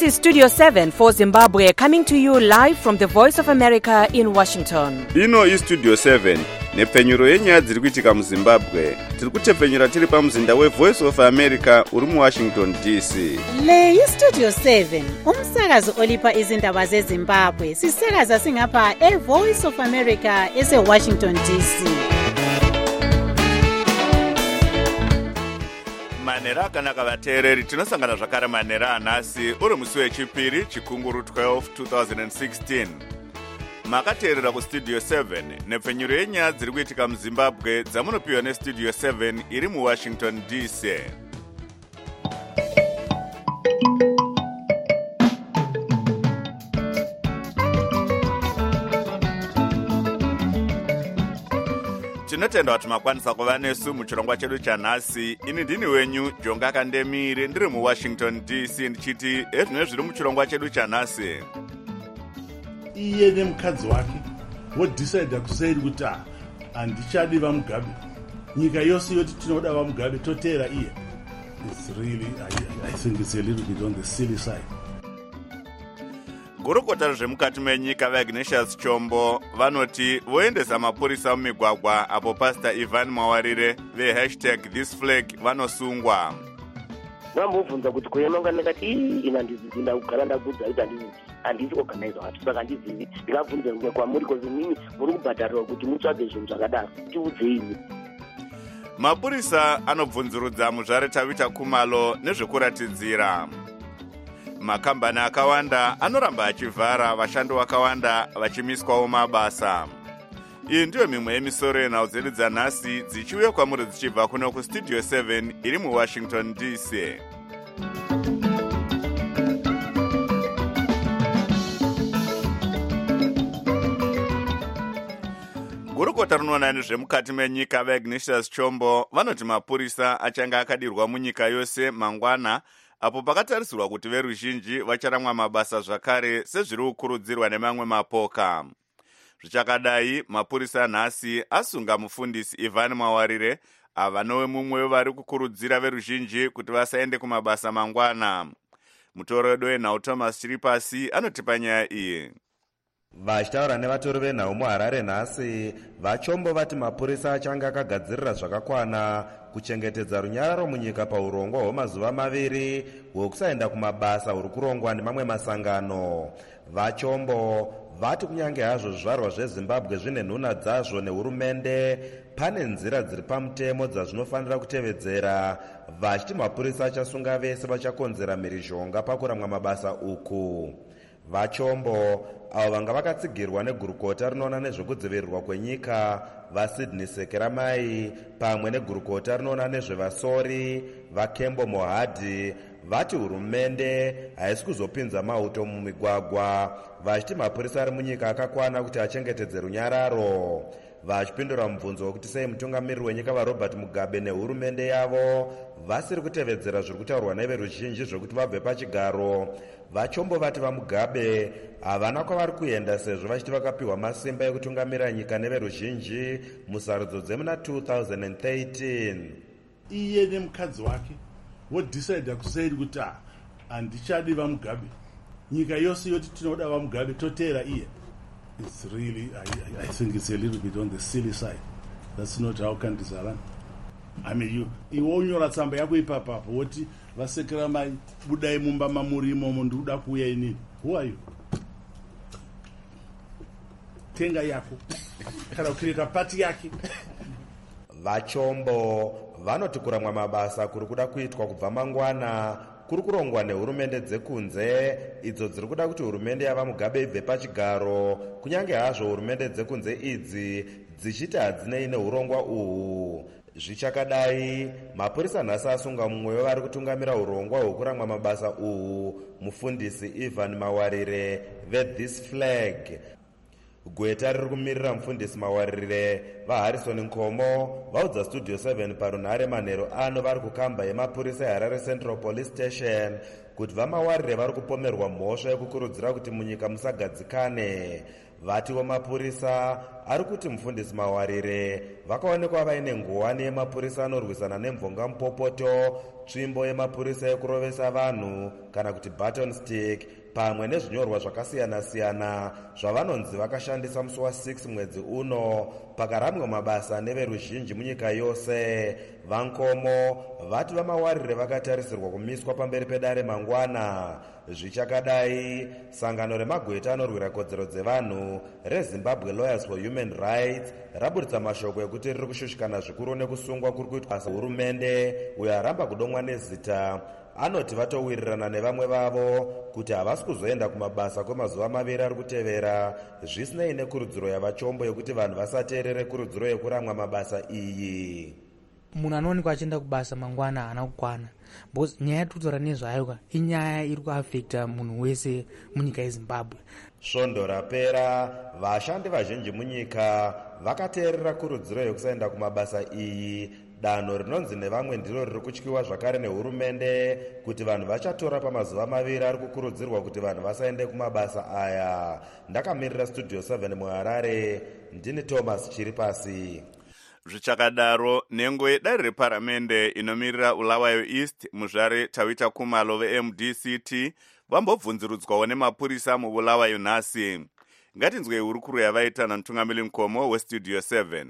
This is Studio 7 for Zimbabwe, coming to you live from the Voice of America in Washington. Ino is Studio 7, nepfenyuro yenyaya dziri kuitika muZimbabwe. Tiri kutepfenyura tiri pamuzinda weVoice of America uri muWashington DC. Le iStudio 7, umsakazo olipa izindaba zeZimbabwe. Sisakaza singapha eVoice of America eseWashington DC. Manera akanaka vateereri, tinosangana zvakare manera anhasi uri musi wechipiri chikunguru 12 2016. Makateerera kuStudio 7 nepfenyuro yenyaya dziri kuitika muZimbabwe dzamunopiwa neStudio 7 iri muWashington DC. Tinotenda kuti makwanisa kuva nesu muchirongwa chedu chanhasi. Ini ndini wenyu Jonga Kandemire ndiri muWashington DC ndichiti ezvino zviri muchirongwa chedu chanhasi. Iye nemukadzi wake vodecide kuseri kuti handichadi vaMugabe. Nyika yose yoti tinoda vaMugabe toteera iye. It's really, I think it's a little bit on the silly side. Gurukota zvemukati menyika vaIgnatius Chombo vanoti voendesa mapurisa mumigwagwa apo Pastor Ivan Mawarire #thisflag vanosungwa. Vambobvunza kuti kuyenonga ndakati ina ndizizinda kugara ndabvunza kuti handisi organize watu saka handizivi. Ndikabvunza kwamuri kozi mimi muri kubhadharirwa kuti mutsvage zvinhu zvakadaro tiudzeini. Mapurisa anobvunzurudza muzvare Tavita Khumalo nezvekuratidzira. Makambani akawanda anoramba achivhara, vashandi vakawanda vachimiswawo mabasa. Iyi ndiyo mimwe yemisoro yenhau dzedu dzanhasi dzichiuya kwamuri dzichibva kuno kuStudio 7 iri muWashington DC. Gurukota rinoona nezvemukati menyika vaIgnatius Chombo vanoti mapurisa achanga akadirwa munyika yose mangwana apo pakatarisirwa kuti veruzhinji vacharamwa mabasa zvakare sezviri kukurudzirwa nemamwe mapoka. Zvichakadai, mapurisa nhasi asunga mufundisi Ivan Mawarire avanowe mumwe wevari kukurudzira veruzhinji kuti vasaende kumabasa mangwana. Mutoro wedu wenhau Thomas Chiripasi anotipa nyaya iyi. Vachitaura nevatori venhau muHarare nhasi, vaChombo vati mapurisa achanga akagadzirira zvakakwana kuchengetedza runyararo munyika paurongwa hwemazuva 2 hwekusaenda kumabasa huri kurongwa nemamwe masangano. VaChombo vati kunyange hazvo zvizvarwa zveZimbabwe zvine nhuna dzazvo nehurumende, pane nzira dziri pamutemo dzazvinofanira kutevedzera, vachiti mapurisa achasunga vese vachakonzera mhirizhonga pakuramwa mabasa uku. VaChombo avo vanga vakatsigirwa negurukota rinoona nezvekudzivirirwa kwenyika vaSydney Sekeramai pamwe negurukota rinoona nezvevasori vaKembo Mohadi vati hurumende haisi kuzopinza mauto mumigwagwa, vachiti mapurisa ari munyika akakwana kuti achengetedze runyararo. Vachipindura mubvunzo wekuti sei mutungamiriri wenyika vaRobert Mugabe nehurumende yavo vasiri kutevedzera zviri kutaurwa neveruzhinji zvokuti vabve pachigaro, VaChombo vati vaMugabe havana kwavari kuenda sezvo vachiti vakapiwa masimba ekutungamira nyika neveruzhinji musarudzo dzemuna 2013. Iye nemukadzi wake vodecide kuseri kuti handichadi vaMugabe. Nyika yose yoti tinoda vaMugabe toteera iye. It's really, I think it's a little bit on the silly side. That's not how countries are run. I mean, iwe unyora tsamba yako ipapapo woti vaSekeramai budai mumba mamuri imomo ndikuda kuuya inini. Who are you? Tenga yako kana ukireta pati yake. VaChombo vanoti kuramwa mabasa kuri kuda kuitwa kubva mangwana kuri kurongwa nehurumende dzekunze idzo dziri kuda kuti hurumende yavaMugabe ibve pachigaro, kunyange hazvo hurumende dzekunze idzi dzichiti hadzinei neurongwa uhu. Zvichakadai, mapurisa nhasi asunga mumwe wevari kutungamira urongwa hwekuramwa mabasa uhu, mufundisi Ivan Mawarire veThisflag. Gweta riri kumirira mufundisi Mawarire vaHarrison Nkomo vaudza Studio 7 parunhare manheru ano vari kukamba yemapurisa eHarare Central Police Station kuti vaMawarire vari kupomerwa mhosva yekukurudzira kuti munyika musagadzikane. vatiwo mapurisa ari kuti mufundisi Mawarire vakaonekwa vaine nguwani yemapurisa anorwisana nemvonga mupopoto, tsvimbo yemapurisa ekurovesa vanhu kana kuti button stick, pamwe nezvinyorwa zvakasiyana-siyana zvavanonzi vakashandisa musi wa6 mwedzi uno pakaramwa mabasa neveruzhinji munyika yose. Vankomo vati vaMawarire vakatarisirwa kumiswa pamberi pedare mangwana. Zvichakadai, sangano remagweta anorwira kodzero dzevanhu reZimbabwe Lawyers for Human Rights raburitsa mashoko ekuti riri kushushikana zvikuru nekusungwa kuri kuitwa hurumende uyo aramba kudomwa nezita. Anoti vatowirirana nevamwe vavo kuti havasi kuzoenda kumabasa kwemazuva 2 ari kutevera, zvisinei nekurudziro yavachombo yekuti vanhu vasateerere kurudziro yekuramwa mabasa iyi. Munhu anowanikwa achienda kubasa mangwana haana kukwana, because nyaya yatutaura nezvayo inyaya iri kuafekta munhu wese munyika yeZimbabwe. Svondo rapera, vashandi vazhinji munyika vakateerera kurudziro yekusaenda kumabasa iyi. Danho rinonzi nevamwe ndiro riri kutyiwa zvakare nehurumende kuti vanhu vachatora pamazuva 2 ari kukurudzirwa kuti vanhu vasaende kumabasa aya. Ndakamirira Studio 7 muHarare, ndini Thomas Chiripasi. Zvichakadaro, nhengo yedare reparamende inomirira Bulawayo East muzvare Tawita Kumalo veMDCT vambobvunzurudzwawo nemapurisa muBulawayo nhasi. Ngatinzwe hurukuro yavaita namutungamiri mukoma weStudio 7.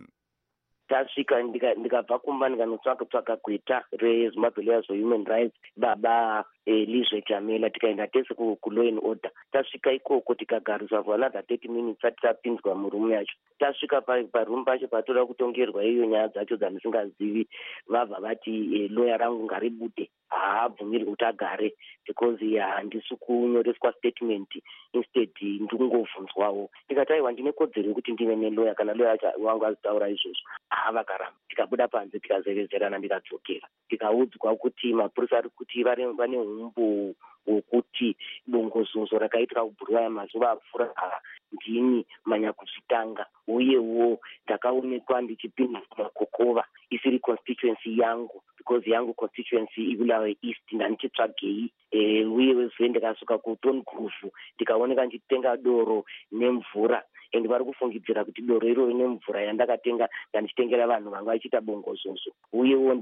Tasvika ndikabva kumba ndikanotsvaka gweta reZimbabwe Lawyers for Human Rights baba Lizwe Jamela, tikaenda tese ku-law and order. Tasvika ikoko tikagariswa for another 30 minutes ati tapinzwa murumu yacho. Tasvika parumu pacho patoda kutongerwa iyo nyaya dzacho dzandisingazivi, vabva vati lawyer rangu ngaribude, haabvumirwi kuti agare because handisi kunyoreswa statement, instead ndikungovhunzwawo. Ndikati aiwa ndine kodzero yekuti ndive nelawyer, kana lawyer wangu azitaura izvozvo. Vakaramba. Tikabuda panze tikazevezerana, ndikadzokera tikaudzwa kuti mapurisa ari kuti vane umbo hwokuti bongozozo rakaitika kuBulawayo mazuva apfuura ndini manyakuzvitanga, uyewo ndakaonekwa ndichipinda kumakokova isiri constituency yangu, because yangu constituency iBulawayo East, ndandichitsvagei. Uyewo zve ndikasuka kuTon Groove ndikaoneka ndichitenga doro nemvura, and vari kufungidzira kuti doro iroro nemvura yandakatenga ndandichitengera vanhu vanga vachiita bongozozo. Uyewo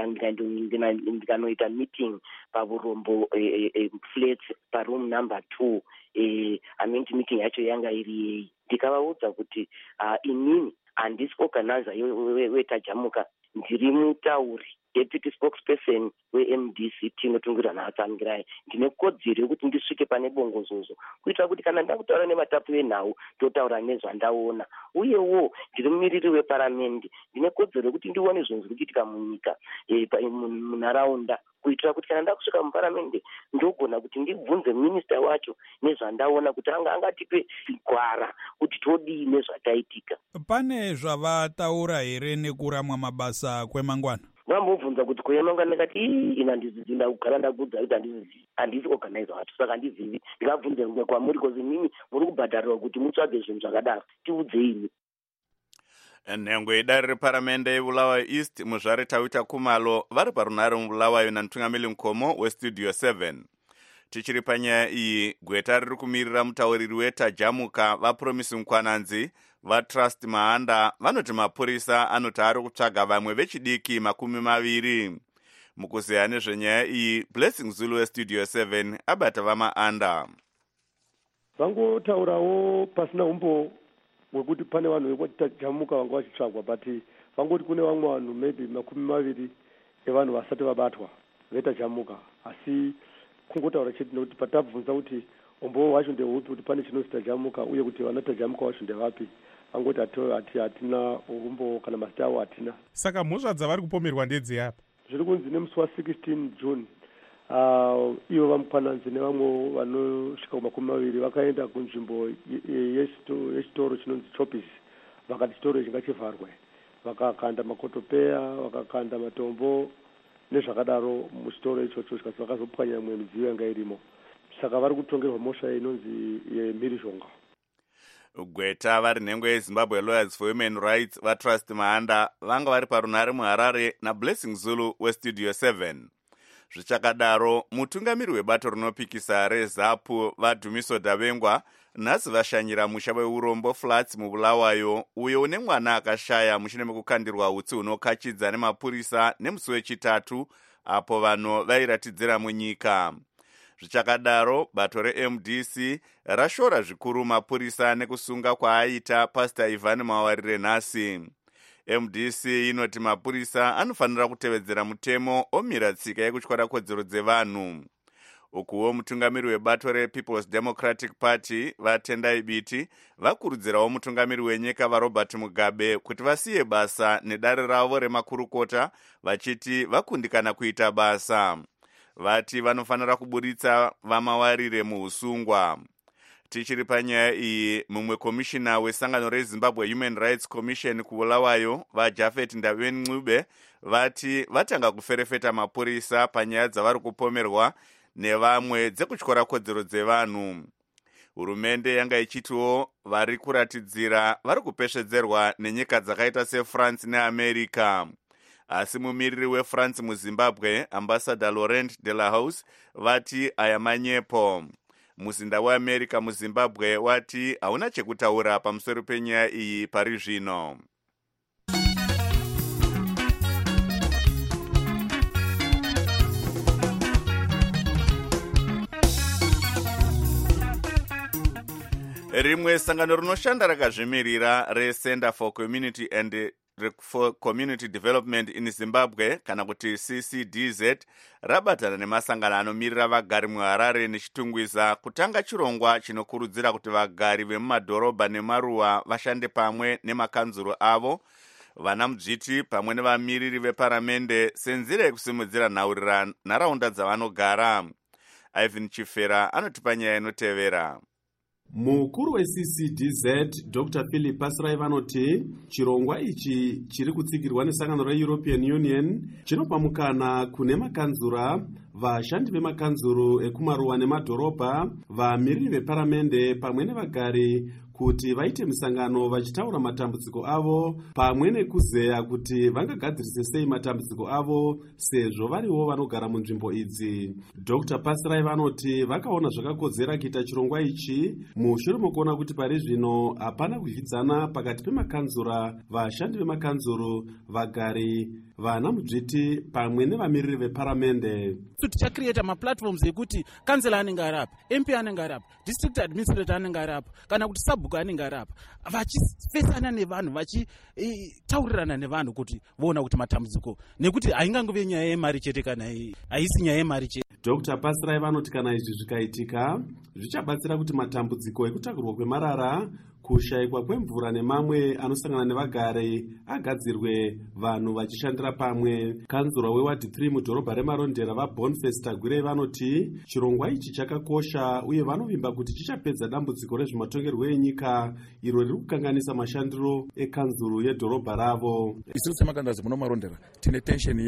ndikanoita meeting paurombo flats paroom number 2. Meeting yacho yanga iri yei. Ndikavaudza kuti inini handisi organizer wetajamuka, ndiri mutauri deputy spokesperson weMDCT inotungira naatsangirai. Ndine kodzero yekuti ndisvike pane bongozozo kuitira kuti kana ndakutaura nevatapu venhau totaura nezvandaona. Uyewo ndiri mumiriri weparamende, ndine kodzero yekuti ndione zvinhu zviri kuitika munyika munharaunda, kuitira kuti kana ndakusvika muparamende ndogona kuti ndibvunze minista wacho nezvandaona kuti angatipe gwara kuti todii nezvataitika. Pane zvavataura here nekuramwa mabasa kwemangwana? Vambobvunza kuti kwemanga ndikati ina ndizinda kugara ndagudza kuti handisi organizer wacho, saka handizivi. Ndikabvunza kwamuri kozi mimi muri kubhadharirwa kuti mutsvage zvinhu zvakadaro, tiudzeini. Nhengo yedare reparamende yeBulawayo East muzvare Tawita Kumalo vari parunhare muBulawayo namutungamiri mukoma weStudio 7. Tichiri panyaya iyi, gweta riri kumirira mutauriri wetajamuka vaPromisi Mukwananzi vaTrust Mahanda vanoti mapurisa anoti ari kutsvaga vamwe vechidiki 20. Mukuzeya nezvenyaya iyi, Blessing Zulu weStudio 7 abata vaMahanda. Vangotaurawo pasina umbo wekuti pane vanhu vetajamuka vanga vachitsvagwa, but vangoti kune vamwe vanhu maybe 20 evanhu vasati vabatwa vetajamuka. Asi kungotaura chete nekuti patabvunza kuti umbo wacho ndehupi, kuti pane chinonzi tajamuka uye kuti vana tajamuka wacho ndevapi, vangoti hatina umbo kana mazita avo hatina. Saka mhosva dzavari kupomerwa ndedzeapa? Zviri kunzi nemusi wa16 June ivo vaMukwananzi nevamwe vanosvika ku20 vakaenda kunzvimbo yechitoro chinonzi Choppies, vakati chitoro ichi ngachivharwe, vakakanda makotopeya, vakakanda matombo nezvakadaro muchitoro ichocho, chikasi vakazopwanya imwe midziyo yanga irimo. Saka vari kutongerwa mhosva inonzi yemhirizhonga. Gweta vari nhengo yeZimbabwe Lawyers for Human Rights vaTrust Mahanda vanga vari parunhare muHarare naBlessing Zulu weStudio 7. Zvichakadaro, mutungamiri webato rinopikisa reZAPU vaDhumiso Davengwa nhasi vashanyira musha weurombo flats mubulawayo uyo une mwana akashaya mushure mekukandirwa utsi hunokachidza nemapurisa nemusi wechitatu apo vanhu vairatidzira munyika. Zvichakadaro bato reMDC rashora zvikuru mapurisa nekusunga kwaaita Pastor Ivan Mawarire nhasi. MDC inoti mapurisa anofanira kutevedzera mutemo omira tsika yekutyora kodzero dzevanhu. Ukuwo mutungamiri webato rePeople's Democratic Party Vatendai Biti vakurudzirawo mutungamiri wenyika vaRobert Mugabe kuti vasiye basa nedare ravo remakurukota vachiti vakundikana kuita basa. Vati vanofanira kuburitsa vaMawarire muusungwa. Tichiri panyaya iyi, mumwe komishina wesangano reZimbabwe Human Rights Commission kubulawayo vaJafet Ndavenqube vati vatanga kuferefeta mapurisa panyaya dzavari kupomerwa nevamwe dzekutyora kodzero dzevanhu. Hurumende yanga ichitiwo vari kuratidzira vari kupesvedzerwa nenyika dzakaita seFrance neAmerica. Asi mumiriri weFrance muZimbabwe, Ambassador Laurent Delahousse, vati aya manyepo. Muzinda weAmerica muZimbabwe wati hauna chekutaura pamusoro penyaya iyi pari zvino. Rimwe sangano rinoshanda rakazvimirira reCenter for Community and for Community Development in Zimbabwe kana kuti CCDZ rabatana nemasangano anomirira vagari muHarare nechitungwiza kutanga chirongwa chinokurudzira kuti vagari vemumadhorobha nemaruwa vashande pamwe nemakanzuro avo, vana mudzviti pamwe nevamiriri veparamende senzira yekusimudzira nharaunda dzavanogara. Ivan Chifera anotipa nyaya inotevera. Mukuru weCCDZ Dr. Philip Pasirai vanoti chirongwa ichi chiri kutsigirwa nesangano reEuropean Union chinopa mukana kune makanzura, vashandi vemakanzuro ekumaruwa nemadhorobha, vamiriri veparamende pamwe nevagari kuti vaite misangano vachitaura matambudziko avo pamwe nekuzeya kuti vangagadzirise sei matambudziko avo sezvo variwo vanogara munzvimbo idzi. Dr. Pasirai vanoti vakaona zvakakodzera kuita chirongwa ichi mushure mokuona kuti pari zvino hapana kuzvidzana pakati pemakanzura, vashandi vemakanzuro, vagari, vana mudzviti pamwe nevamiriri veparamende. Tichacreata maplatforms ekuti kansela anenge ari apa, MP anenge ari apa, district administrator anenge ari apa, kana kuti sabhuku anenge ari apa, vachifesana nevanhu, vachitaurirana nevanhu kuti voona kuti matambudziko, nekuti haingangove nyaya yemari chete kana haisi nyaya yemari chete. Dr. Pasirai vanoti kana izvi zvikaitika zvichabatsira kuti matambudziko ekutakurwa kwemarara, kushayikwa kwemvura nemamwe anosangana nevagari agadzirwe, vanhu vachishandira pamwe. Kanzura wewadi 3 mudhorobha remarondera vaBoniface Tagwire vanoti chirongwa ichi chakakosha uye vanovimba kuti chichapedza dambudziko rezvematongerwo enyika iro riri kukanganisa mashandiro ekanzuru yedhorobha ravo. Isu semakandazi muno marondera tine tension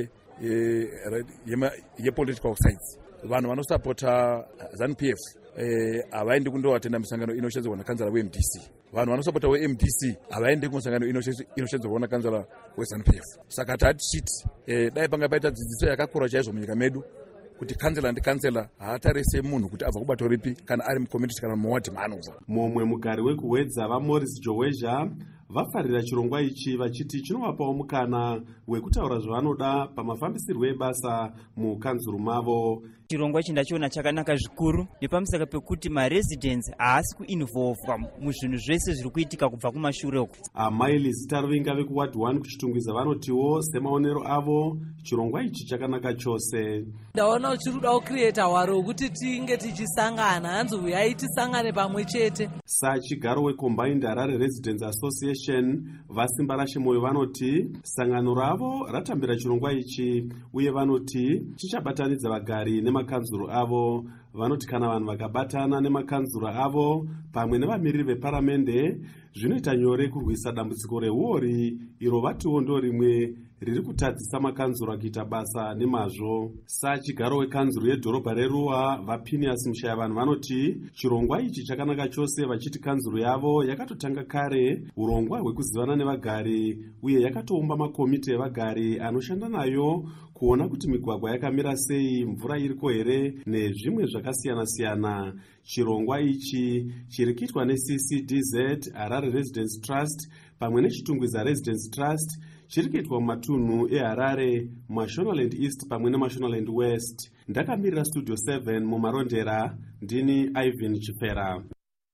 ye political sides. Vanhu vanosapota ZANU-PF havaendi kundoatenda misangano inoshedzerwa nakanzala weMDC. Vanhu vanosapota weMDC havaendi kumusangano inoshedzerwa nakanzala weZANU-PF. Saka tatichiti dai panga paita dzidziso yakakura chaizvo munyika medu kuti kanzela ndikansela haatarise munhu kuti abva kubato ripi kana ari mucommunity kana muwadi maanobva. Mumwe mugari wekuhwedza vaMorris Joweja vafarira chirongwa ichi vachiti chinovapawo mukana wekutaura zvavanoda pamafambisirwo ebasa mukanzuru mavo. Chirongwa ichi ndachiona chakanaka zvikuru nepamusaka pekuti maresidents haasi kuinvolvwa muzvinhu zvese zviri kuitika kubva kumashure uku. Amai Lizitaruvinga vekuwadi 1 kuchitungwiza vanotiwo semaonero avo chirongwa ichi chakanaka chose. Ndaona chiri kuda kucreata hwaro wekuti tinge tichisangana, hanzi uyai tisangane pamwe chete. Sachigaro weCombined Harare Residents Association vasimba rashe moyo vanoti sangano ravo ratambira chirongwa ichi uye vanoti chichabatanidza vagari nemakanzuro avo. Vanoti kana vanhu vakabatana nemakanzuro avo pamwe nevamiriri veparamende zvinoita nyore kurwisa dambudziko reuori iro vatiwo ndo rimwe riri kutadzisa makanzuro kuita basa nemazvo. Sachigaro wekanzuro yedhorobha reruwa vaPhinias Mushayavanhu vanoti chirongwa ichi chakanaka chose, vachiti kanzuro yavo yakatotanga kare urongwa hwekuzivana nevagari uye yakatoumba makomiti evagari anoshanda nayo kuona kuti migwagwa yakamira sei, mvura iriko here nezvimwe zvakasiyana-siyana. Chirongwa ichi chiri kuitwa neCCDZ, Harare Residence Trust pamwe nechitungwiza Residence Trust chiri kuitwa mumatunhu eHarare, Mashonaland East pamwe neMashonaland West. Ndakamirira Studio 7 mumarondera, ndini Ivan Chipera.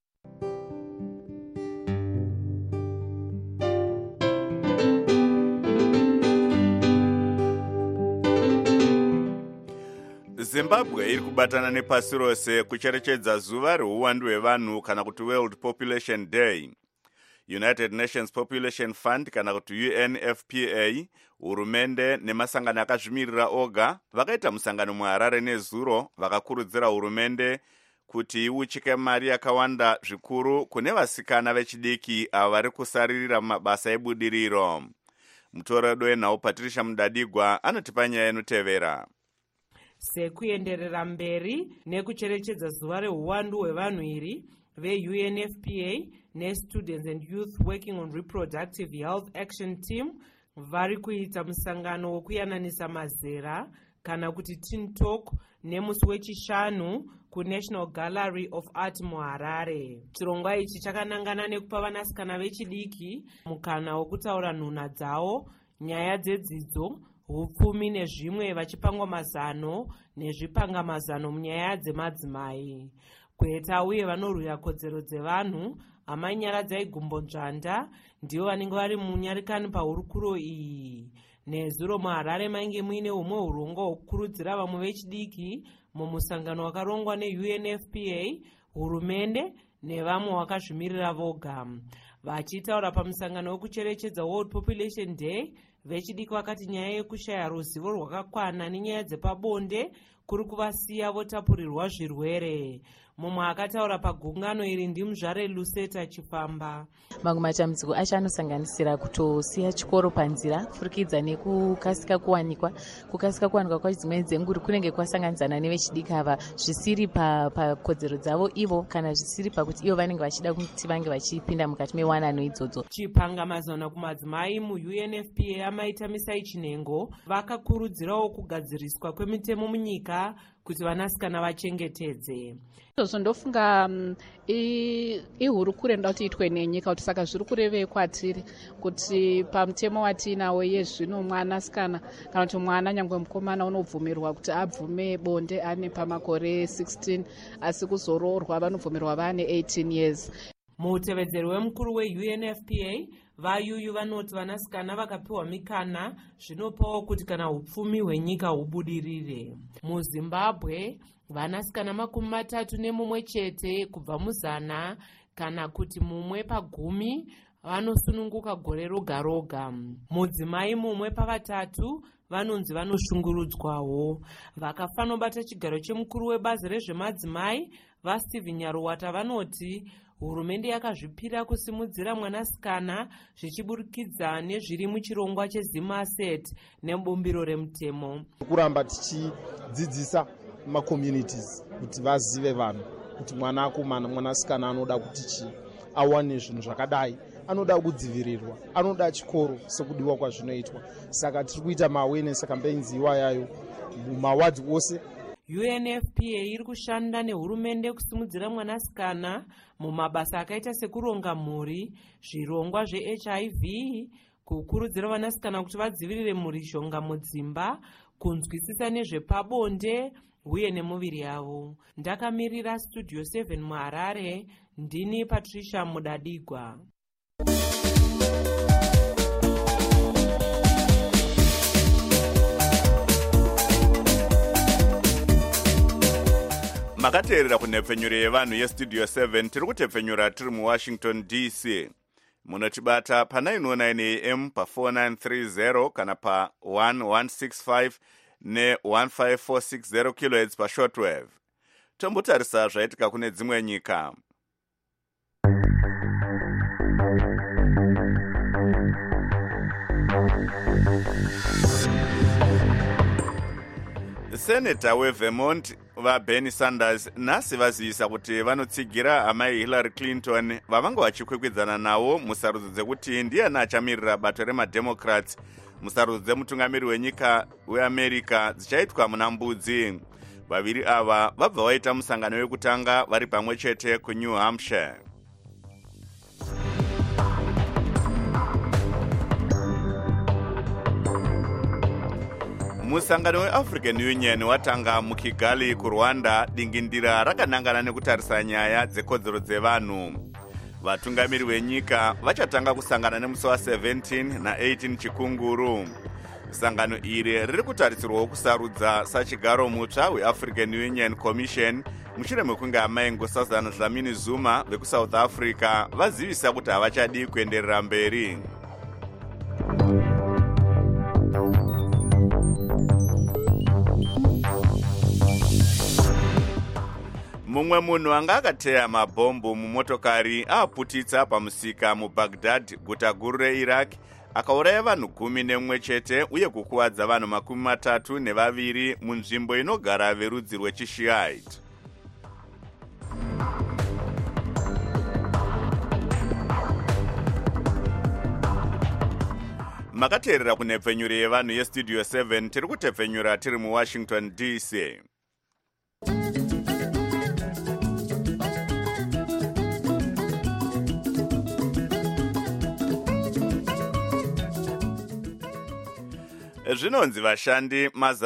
Zimbabwe iri kubatana nepasi rose kucherechedza zuva reuwandu hwevanhu kana kuti World Population Day. United Nations Population Fund kana kuti UNFPA, hurumende nemasangano akazvimirira oga vakaita musangano muHarare nezuro vakakurudzira hurumende kuti iuchike mari yakawanda zvikuru kune vasikana vechidiki avo vari kusaririra mabasa ebudiriro. Mutoredo wenhau Patricia Mudadigwa anotipa nyaya inotevera. Sekuenderera mberi nekucherechedza zuva reuwandu hwevanhu iri, ve-UNFPA ne-Students and Youth Working on Reproductive Health Action Team vari kuita musangano wokuyananisa mazera kana kuti Teen Talk nemusi wechishanu kuNational Gallery of Art muHarare. Chirongwa ichi chakanangana nekupa vanasikana vechidiki mukana wokutaura nhuna dzavo, nyaya dzedzidzo, hupfumi nezvimwe, vachipangwa mazano nezvipangamazano munyaya dzemadzimai. Kweta uye vanorwira kodzero dzevanhu, amanyaradzai Gumbo Nzvanda ndivo vanenge vari munyarikani pahurukuro iyi. Nezuro muHarare mainge muine humwe urongwa hwokukurudzira vamwe vechidiki mumusangano wakarongwa neUNFPA, hurumende nevamwe vakazvimirira voga. Vachitaura pamusangano wekucherechedza World Population Day, vechidiki vakati nyaya yekushaya ruzivo rwakakwana nenyaya dzepabonde kuri kuvasiya votapurirwa zvirwere. Mumwe akataura pagungano iri ndimuzvare Luseta Chifamba. Mamwe matambudziko acho anosanganisira kutosiya chikoro panzira, kufurikidza nekukasika kuwanikwa kwacho dzimweni dzenguri kunenge kwasanganidzana nevechidiki ava zvisiri pakodzero dzavo ivo kana zvisiri pakuti ivo vanenge vachida kuti vange vachipinda mukati mewanano idzodzo. Chipangamazano kumadzimai muUNFPA amaita Misai Chinengo vakakurudzirawo kugadziriswa kwemitemo munyika kuti vanasikana vachengetedze. Izvozvo ndofunga ihurukure ndoda kuti itwe nenyika, kuti saka zviri kurevei kwatiri kuti pamutemo watinawo yezvino mwanasikana kana kuti mwana nyangwe mukomana unobvumirwa kuti abvume bonde ane pamakore 16 asi kuzoroorwa vanobvumirwa vane 18 years. Mutevedzeri wemukuru weUNFPA vayuyu vanoti vanasikana vakapiwa mikana zvinopawo kuti kana upfumi hwenyika hubudirire. MuZimbabwe vanasikana 31 chete kubva mu100 kana kuti mumwe pa10 vanosununguka gore roga roga. Mudzimai mumwe pa3 vanonzi vanoshungurudzwawo. Vakafanobata chigaro chemukuru webazi rezvemadzimai vaStephen Nyaruwata vanoti hurumende yakazvipira kusimudzira mwanasikana zvichiburikidza nezviri muchirongwa cheZimaset nebumbiro remutemo. Kuramba tichidzidzisa macommunities kuti vazive vanhu kuti mwanasikana anoda kuti awane zvinhu zvakadai, anoda kudzivirirwa, anoda chikoro sekudiwa kwazvinoitwa. Saka tiri kuita ma-awareness campaigns iwayayo mumawadhi ose. UNFPA iri kushanda nehurumende kusimudzira mwanasikana mumabasa akaita sekuronga mhuri, zvirongwa zveHIV, kukurudzira vanasikana kuti vadzivirire mhurishonga mudzimba, kunzwisisa nezvepabonde uye nemuviri yavo. Ndakamirira Studio 7 muHarare, ndini Patricia Mudadigwa. Makateerera kunhepfenyuro yevanhu yestudio 7 tiri kutepfenyura tiri muWashington DC. Munotibata pa 909 AM pa 4930 kana pa 1165 ne 15460 kHz pa shortwave. Tombotarisa zvaitika kune dzimwe nyika. Senator weVermont vaBernie Sanders nhasi vazivisa kuti vanotsigira amai Hillary Clinton vavanga vachikwikwidzana nawo musarudzo dzekuti ndiye achamirira bato remademocrats musarudzo dzemutungamiri wenyika weAmerica dzichaitwa muna Mbudzi. Vaviri ava vabva vaita musangano wekutanga vari pamwe chete kuNew Hampshire. Musangano weAfrican Union watanga muKigali kuRwanda dingindira rakanangana nekutarisa nyaya dzekodzero dzevanhu. Vatungamiri venyika vachatanga kusangana nemusi wa17 na18 Chikunguru. Sangano iri riri kutarisirwawo kusarudza sachigaro mutsva weAfrican Union Commission mushure mekunge amai Nkosazana Dlamini Zuma vekuSouth Africa vazivisa kuti havachadi kuenderera mberi. Mumwe munhu anga akateya mabhombo mumotokari aaputitsa pamusika muBaghdad, guta guru reIraq, akauraya vanhu 11 chete uye kukuwadza vanhu 32 munzvimbo inogara verudzi rwechiShiite. Makateerera kunhepfenyuro yevanhu yeStudio 7 tiri kutepfenyura tiri muWashington DC. Zvinonzi vashandi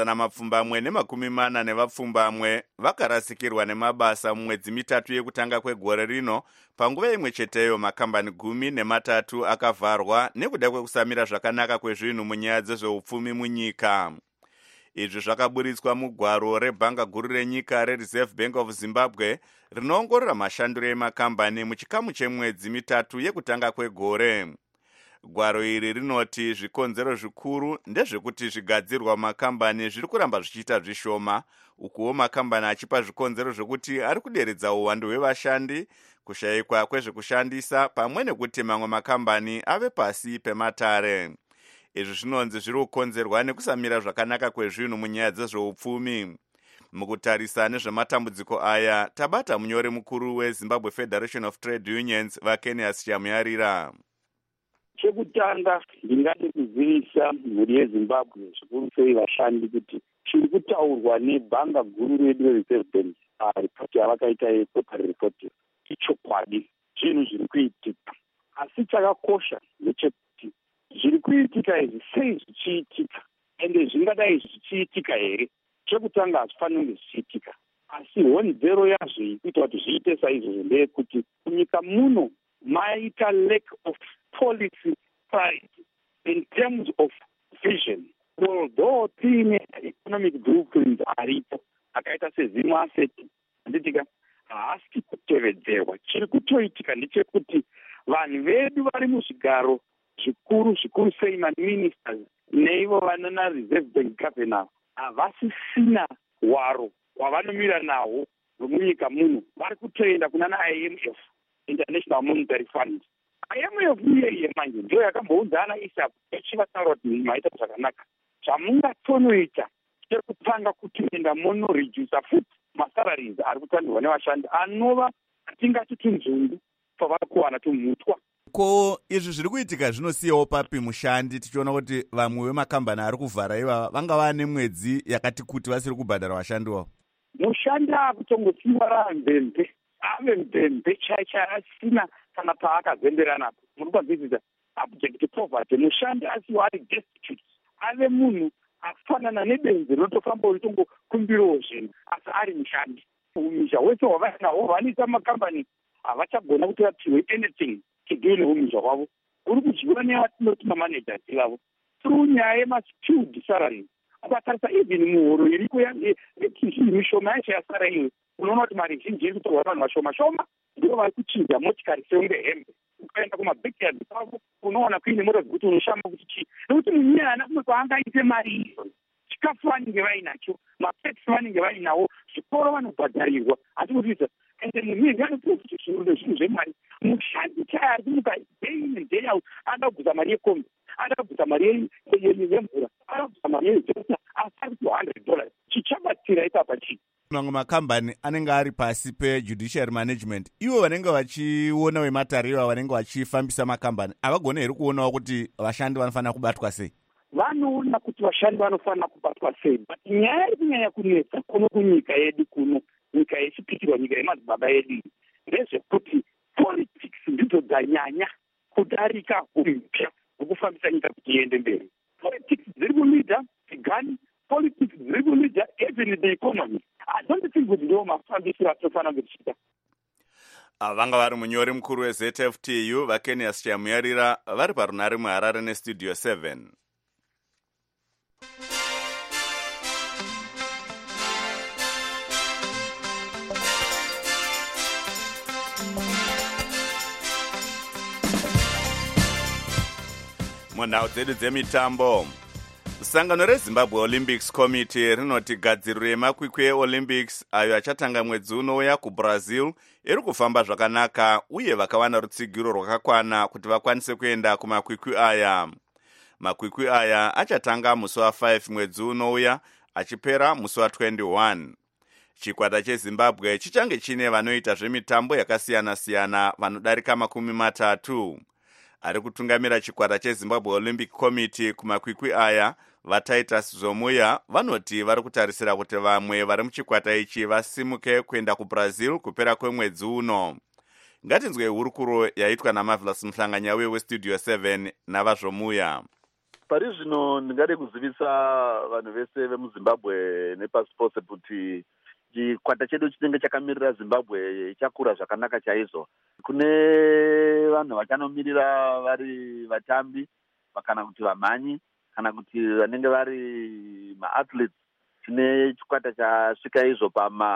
140 nevapfumbamwe vakarasikirwa nemabasa mumwedzi mitatu yekutanga kwegore rino. Panguva imwe cheteyo makambani 13 akavharwa nekuda kwekusamira zvakanaka kwezvinhu munyaya dzezveupfumi munyika. Izvi zvakaburitswa mugwaro rebhanga guru renyika reReserve Bank of Zimbabwe rinoongorora mashandiro emakambani muchikamu chemwedzi mitatu yekutanga kwegore. Gwaro iri rinoti zvikonzero zvikuru ndezvekuti zvigadzirwa makambani zviri kuramba zvichiita zvishoma, ukuwo makambani achipa zvikonzero zvekuti ari kuderedza uwandu hwevashandi, kushayikwa kwezvekushandisa pamwe nekuti mamwe makambani ave pasi pematare. Izvi zvinonzi zviri kukonzerwa nekusamira zvakanaka kwezvinhu munyaya dzezveupfumi. Mukutarisa nezvematambudziko aya tabata munyori mukuru weZimbabwe Federation of Trade Unions vaKenias Chamuyarira. Chekutanga ndingade kuzivisa mhuri yeZimbabwe zvikuru sei vashandi kuti chiri kutaurwa nebhanga guru redu reReserve Bank ripoti yavakaita yequarterly report ichokwadi, zvinhu zviri kuitika. Asi chakakosha ndechekuti zviri kuitika izvi sei zvichiitika ende zvingadai zvichiitika here. Chekutanga hazvifaniri kunge zvichiitika, asi honzero yazvo ikuita kuti zviite saizvozvo ndeyekuti munyika muno maita lack of policy pride in terms of vision. Although tiine economic blueprints aripo akaita sezimwe aseti anditika haasi kutevedzerwa. Chiri kutoitika ndechekuti vanhu vedu vari muzvigaro zvikuru sei maministers neivo vanona Reserve Bank governor havasisina hwaro hwavanomira nahwo munyika muno. Vari kutoenda kunana IMF, International Monetary Fund. IMF iyeye manje ndiyo yakambounzana isapo echivataura kuti maita zvakanaka. Zvamungatonoita chekutanga kuti enda monoredusa futi masalaries ari kutandirwa nevashandi anova atingati tunzungu pavari kuwana tumutwa. Ko izvi zviri kuitika zvinosiyawo papi mushandi tichiona kuti vamwe vemakambani ari kuvhara iva vanga vane mwedzi yakati kuti vasiri kubhadhara vashandi wavo? Mushandi akutongosiiva ave mbembe chaicha asina kana paakazemberana. Muri kwanzisisa abject poverty. Mushandi asiwa ari destitute, ave munhu akufanana nebenzi rinotofamba ritongokumbirawo zvinhu asi ari mushandi. Umisha wese wavanawo vanisa makambani havachagona kuti vapiwe anything to do neumisha hwavo. Uri kudyiwa nevatinoti mamanagers vavo through nyaya yemaskewed salary. Ukatarisa even muhoro iriko mishoma yacho yasara iwe unoona kuti mari zhinji iri kutorwa vanhu vashoma ndivo vari kuchinja motikari seunge hembe. Ukaenda kumabackyard kwavo unoona kuine mota dzekuti unoshamba kuti chii, nekuti munyana kumwe kwaangaite mari izo chikafu vanenge vainacho, mapetsi vanenge vainawo, zvikoro vanobhadharirwa. Asi kutisa ende munhu anoprofita zviuru nezvinhu zvemari. Mushandi chaiye ari kumuka day in day out, anoda kubvisa mari yekombi, anoda kubvisa mari yemvura, anoda kubvisa mari yezota, asari $100. Chichabatira ipapa chii? Mamwe makambani anenge ari pasi pejudiciary management, ivo vanenge vachiona wematariwa vanenge vachifambisa makambani, havagone here kuonawo kuti vashandi vanofanira kubatwa sei? Vanoona kuti vashandi vanofanira kubatwa sei, but nyaya iri kunyanya kunetsa kuno kunyika yedu kuno, nyika yechipikirwa, nyika yemadzibaba edu, ndezvekuti politics ndidzo dzanyanya kudarika upya hwekufambisa nyika kuti iende mberi. Politics dziri kulida tigani, politics dziri kulida even the economy. I don't think kuti ndiwo mafambisiro atofanira kuchiita. Vanga vari munyori mukuru weZFTU vaKenias Chamuyarira vari parunare muHarare nestudio 7. Munhau dzedu dzemitambo, sangano reZimbabwe Olympics Committee rinoti gadziriro yemakwikwi eOlympics ayo achatanga mwedzi unouya kuBrazil iri kufamba zvakanaka uye vakawana rutsigiro rwakakwana kuti vakwanise kuenda kumakwikwi aya. Makwikwi aya achatanga musi wa5 mwedzi unouya achipera musi wa21. Chikwata cheZimbabwe chichange chine vanoita zvemitambo yakasiyana-siyana vanodarika 30. Ari kutungamira chikwata cheZimbabwe Olympic Committee kumakwikwi aya, vaTitus Zomuya, vanoti vari kutarisira kuti vamwe vari muchikwata ichi vasimuke kuenda kuBrazil kupera kwemwedzi uno. Ngatinzwe hurukuro yaitwa naMarvelous Mhlanganyauye westudio 7 navaZomuya. Pari zvino ndingade kuzivisa vanhu vese vemuZimbabwe nepasi pose kuti chikwata chedu chinenge chakamirira Zimbabwe chakura zvakanaka chaizvo. Kune vanhu vachanomiririra vari vatambi, kana kuti vamhanyi, kana kuti vanenge vari maathletes. Tine chikwata chasvika izvo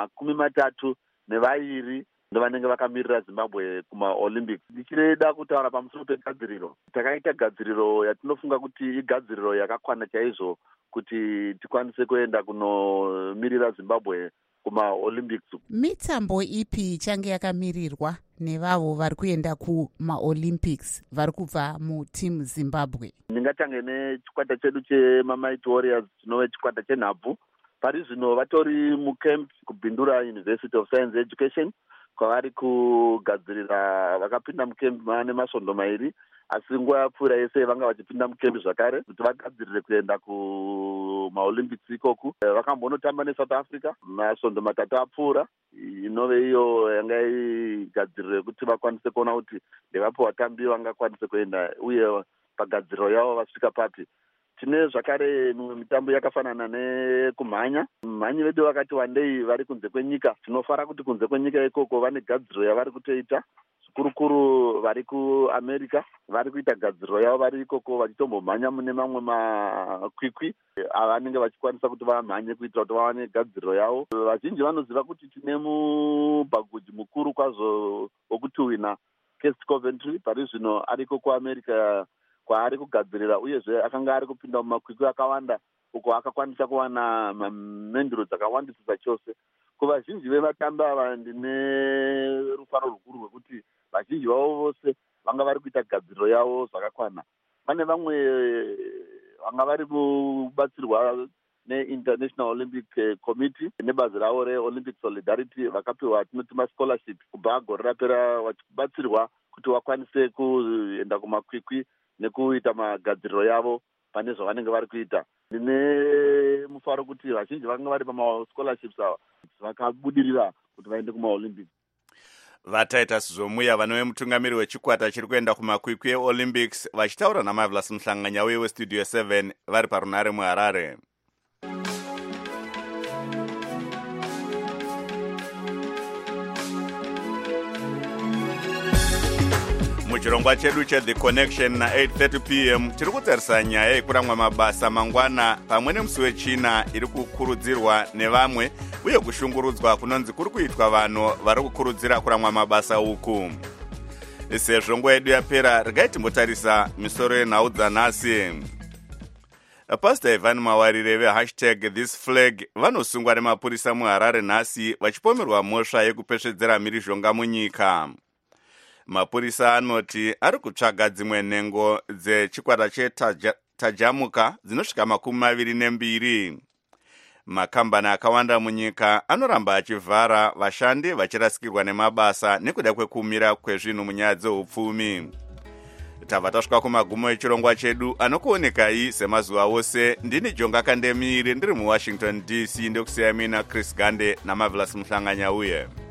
pa32 ndovanenge vakamirira Zimbabwe kumaOlympics. Ndichida kutaura pamusoro pegadziriro. Takaita gadziriro yatinofunga kuti igadziriro yakakwana chaizvo kuti tikwanise kuenda kunomirira Zimbabwe kumaOlympics. Mitambo ipi ichange yakamirirwa nevavo vari kuenda kumaOlympics vari kubva mutimu Zimbabwe? Ndingatange nechikwata chedu cheMamighty Warriors, chinove chikwata chenhabvu. Pari zvino vatori mucamp kuBindura University of Science Education, kwavari kugadzirira, vakapinda mucamp maane masondo mairi, asi nguva yapfuura yese vanga vachipinda mucamp zvakare kuti vagadzirire kuenda kumaOlympics ikoku. Vakambonotamba neSouth Africa masondo 3 apfuura, inove iyo yanga igadzirire kuti vakwanise kuona kuti ndevapo vatambi vangakwanise kuenda uye pagadziriro yavo vasvika papi. Tine zvakare mimwe mitambo yakafanana nekumhanya. Mhanyi vedu vakati wandei vari kunze kwenyika. Tinofara kuti kunze kwenyika ikoko vane gadziriro yavari kutoita. Zikurukuru vari kuAmerica vari kuita gadziriro yavo vari ikoko vachitombomhanya mune mamwe makwikwi avanenge vachikwanisa kuti vamhanye kuitira kuti vawane gadziriro yavo. Vazhinji vanoziva kuti tine mubhaguji mukuru kwazvo wokutuhwina Cast Coventry, pari zvino ariko kuAmerica kwaari kugadzirira, uyezve akanga ari kupinda mumakwikwi akawanda uko akakwanisa kuwana menduro dzakawandisisa chose. Kuvazhinji vevatambi ava ndine rufaro rukuru rwekuti vazhinji vavo vose vanga vari kuita gadziriro yavo zvakakwana. Pane vamwe vanga vari kubatsirwa neInternational Olympic Committee nebazi ravo reOlympic Solidarity, vakapiwa tinoti mascholarship kubva gore rapera vachibatsirwa kuti vakwanise kuenda kumakwikwi nekuita magadziriro yavo pane zvavanenge vari kuita. Ndine mufaro kuti vazhinji vanga vari pamascholarships ava vakabudirira kuti vaende kumaOlympics. VaTitus Zomuya vanove mutungamiri wechikwata chiri kuenda kumakwikwi eOlympics vachitaura naMarvelous Mhlanganyauye westudio 7 vari parunare muHarare. Muchirongwa chedu cheThe Connection na 8:30 p.m. tiri kutarisa nyaya yekuramwa mabasa mangwana pamwe nemusi wechina iri kukurudzirwa nevamwe uye kushungurudzwa kunonzi kuri kuitwa vanhu vari kukurudzira kuramwa mabasa uku. Sezvo nguva yedu yapera, regai timbotarisa misoro yenhau dzanhasi. Pastor Ivan Mawarire ve #thisflag vanosungwa nemapurisa muHarare nhasi vachipomerwa mhosva yekupesvedzera mhirizhonga munyika. Mapurisa anoti ari kutsvaga dzimwe nhengo dzechikwata chetajamuka dzinosvika 22. Makambani akawanda munyika anoramba achivhara, vashandi vachirasikirwa nemabasa nekuda kwekumira kwezvinhu munyaya dzeupfumi. Tabva tasvika kumagumo echirongwa chedu anokuonekai semazuva ose. Ndini Jonga Kandemiri ndiri muWashington DC, ndokusiyamina Chris Gande naMarvelous Muhlanganya uye.